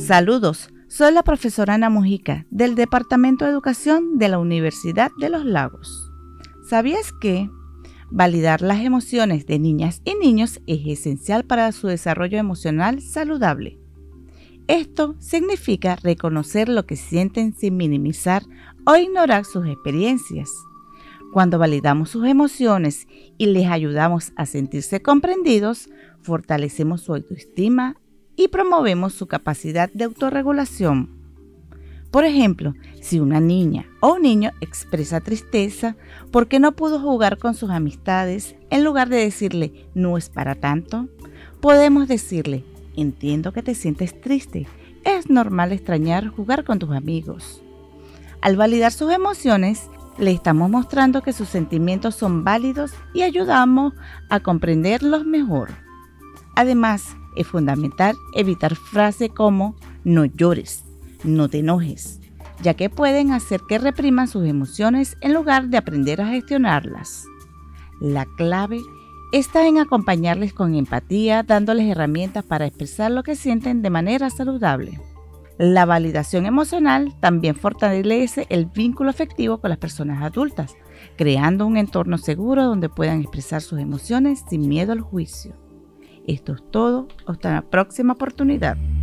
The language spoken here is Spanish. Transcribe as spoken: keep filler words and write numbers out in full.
Saludos, soy la profesora Ana Mujica del Departamento de Educación de la Universidad de los Lagos. ¿Sabías que validar las emociones de niñas y niños es esencial para su desarrollo emocional saludable? Esto significa reconocer lo que sienten sin minimizar o ignorar sus experiencias. Cuando validamos sus emociones y les ayudamos a sentirse comprendidos, fortalecemos su autoestima y promovemos su capacidad de autorregulación. Por ejemplo, si una niña o un niño expresa tristeza porque no pudo jugar con sus amistades, en lugar de decirle no es para tanto, podemos decirle: entiendo que te sientes triste, es normal extrañar jugar con tus amigos. Al validar sus emociones, le estamos mostrando que sus sentimientos son válidos y ayudamos a comprenderlos mejor. Además, es fundamental evitar frases como no llores, no te enojes, ya que pueden hacer que repriman sus emociones en lugar de aprender a gestionarlas. La clave está en acompañarles con empatía, dándoles herramientas para expresar lo que sienten de manera saludable. La validación emocional también fortalece el vínculo afectivo con las personas adultas, creando un entorno seguro donde puedan expresar sus emociones sin miedo al juicio. Esto es todo, hasta la próxima oportunidad.